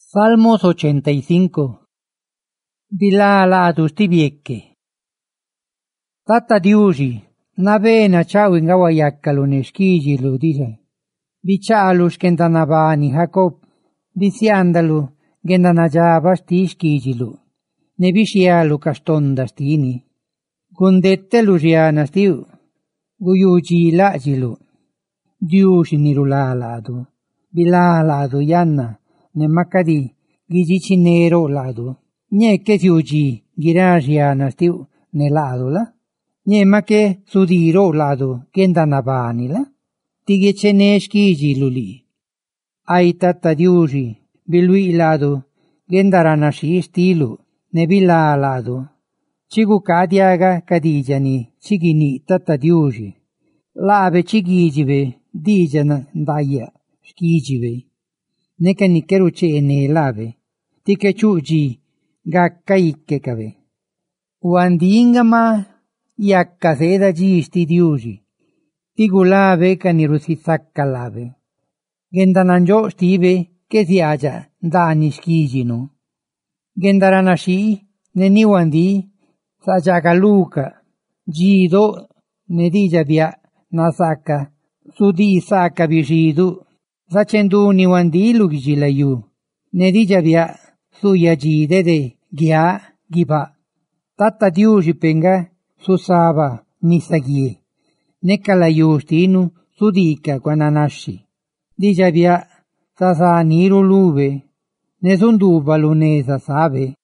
Salmos 85. Dilala tu stibiekke. Tata diusi, navena ciao ingawayakkalu neskijilu disa. Bichalu skentanavani Jacob, disiandalu gendanajabas tiskijilu. Nebishialu kastondastini. Gundettelu rianastiu, guyuji lajilu. Diusi nirulaladu, bilaladu yanna. Ne makadi gijici nero ladu. Nye ke siuji girajia nastiu ne ladu la. Nye make sudiro ladu gendanavani la. Tigece neshkiji luli. Ai tata diuji bilui ladu gendaranashi stilu ne bila ladu. Chigu kadiaga kadijani chigini tata diuji. Lave chigijive dijana ndaya shkijive. Neka nikeru che ne lave, tike chuji gakka ikke kave. Uandingama yakka seda jisti diuji, tigu lave kanirusizakka lave. Gendananjo stive che si aja dani skijino. Gendaranashi ne niwandi sajaga luka, jido ne dijabia nasaka, sudi saka vishidu. Sacendu niwandilu gijilayu, ne dijabia suyajide de gia giba. Tata diuji penga susaba nisagie, ne kalayu stinu sudika guananashi. Dijabia sasa niru luve, ne sunduba lunesa sabe,